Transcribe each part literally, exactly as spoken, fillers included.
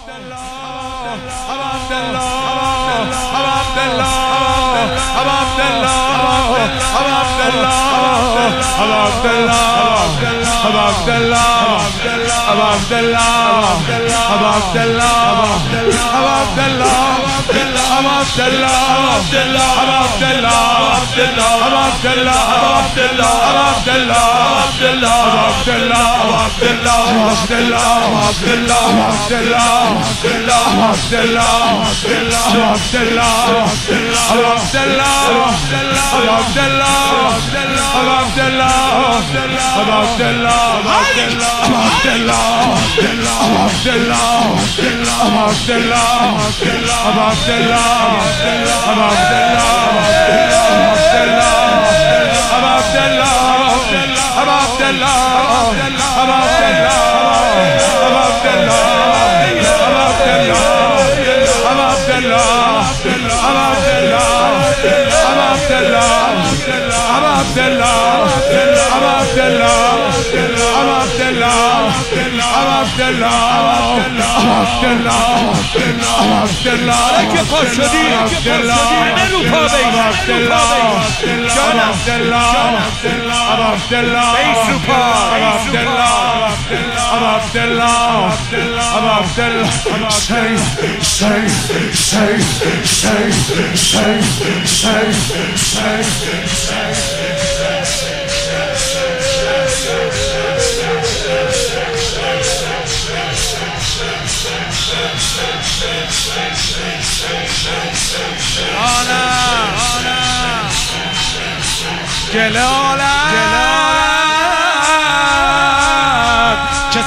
که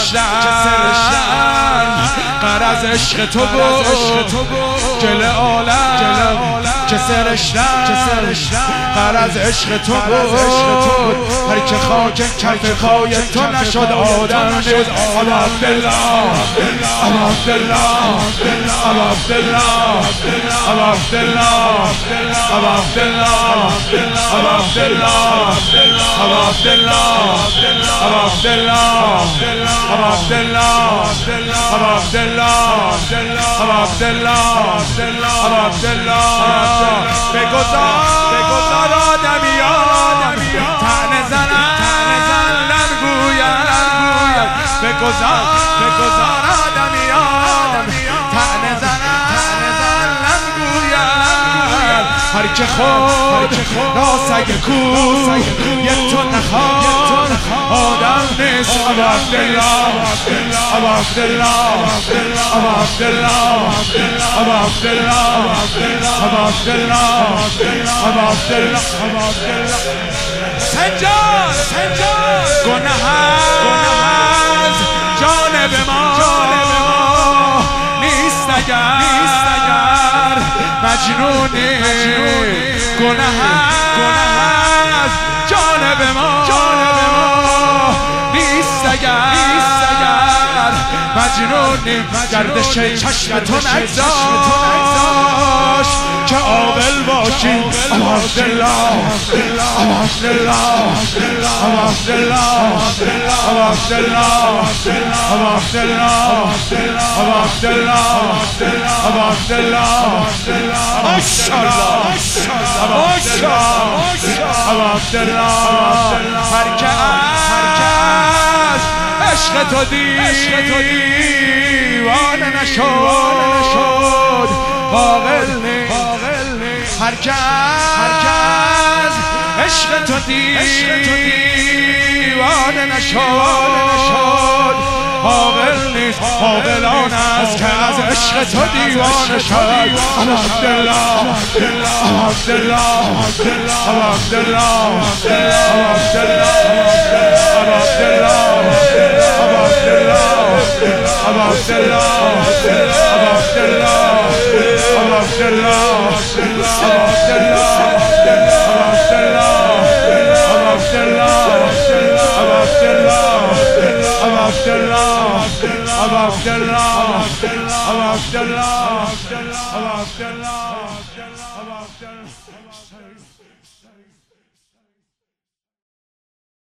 سرشتن قرض عشق تو بود گل عالم که سرشتن قرض عشق تو بود هر که خاک کف پای تو نشد آدم نیست ابا عبدالله ابا عبدالله ابا عبدالله ابا عبدالله ابا عبدالله ابا عبدالله ابا عبدالله ابا عبدالله ابا عبدالله ابا عبدالله ابا عبدالله ابا عبدالله بگذار آدمیان طعنه زنن نگوید بگذار آدمیان طعنه زنن نگوید هر که خود را سگ کوی یک تو نخواد آدم نیست ابا عبدالله ابا عبدالله ابا عبدالله ابا عبدالله ابا عبدالله ابا عبدالله سنجار سنجار گناه از جانب ما نیست اگر مجنونی گناه از جانب ما نیست اگر مجنونی گردش چشم تو نگذاشت که عاقل باشی ابا عبدالله ابا عبدالله ابا عبدالله ابا عبدالله ابا عبدالله ابا عبدالله ابا عبدالله ماشاءالله ماشاءالله ابا عبدالله هر که از عشق تو دیوانه نشد عاقل نیست هر که از عشق تو دیوانه نشد عاقل نیست عاقلان است که از عشق تو دیوانه شد ابا عبدالله ابا عبدالله ابا عبدالله ابا عبدالله ابا عبدالله ابا عبدالله ابا عبدالله ابا عبدالله ابا عبدالله ابا عبدالله